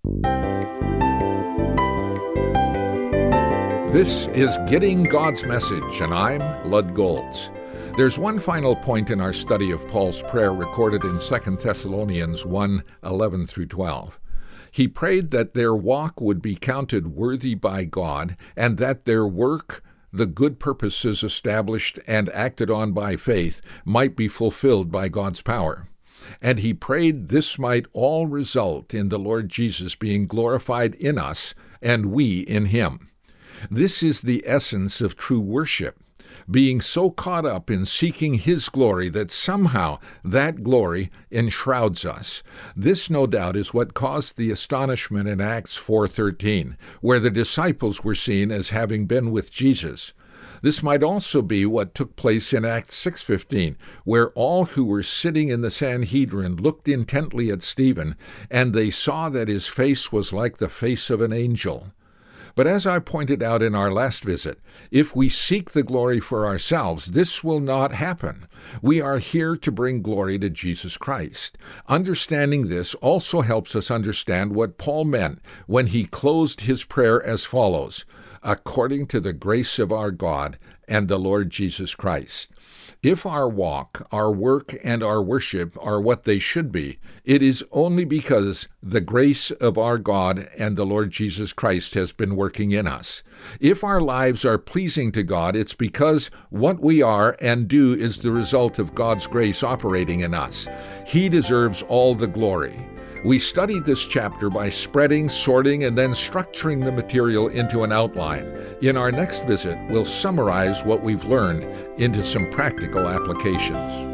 This is Getting God's Message, and I'm Lud Golds. There's one final point in our study of Paul's prayer recorded in 2 Thessalonians 1:11 through 12. He prayed that their walk would be counted worthy by God, and that their work, the good purposes established and acted on by faith, might be fulfilled by God's power. And he prayed this might all result in the Lord Jesus being glorified in us, and we in him. This is the essence of true worship, being so caught up in seeking his glory that somehow that glory enshrouds us. This, no doubt, is what caused the astonishment in Acts 4:13, where the disciples were seen as having been with Jesus. This might also be what took place in Acts 6:15, where all who were sitting in the Sanhedrin looked intently at Stephen, and they saw that his face was like the face of an angel. But as I pointed out in our last visit, if we seek the glory for ourselves, this will not happen. We are here to bring glory to Jesus Christ. Understanding this also helps us understand what Paul meant when he closed his prayer as follows: according to the grace of our God and the Lord Jesus Christ. If our walk, our work, and our worship are what they should be, it is only because the grace of our God and the Lord Jesus Christ has been working in us. If our lives are pleasing to God, it's because what we are and do is the result of God's grace operating in us. He deserves all the glory. We studied this chapter by spreading, sorting, and then structuring the material into an outline. In our next visit, we'll summarize what we've learned into some practical applications.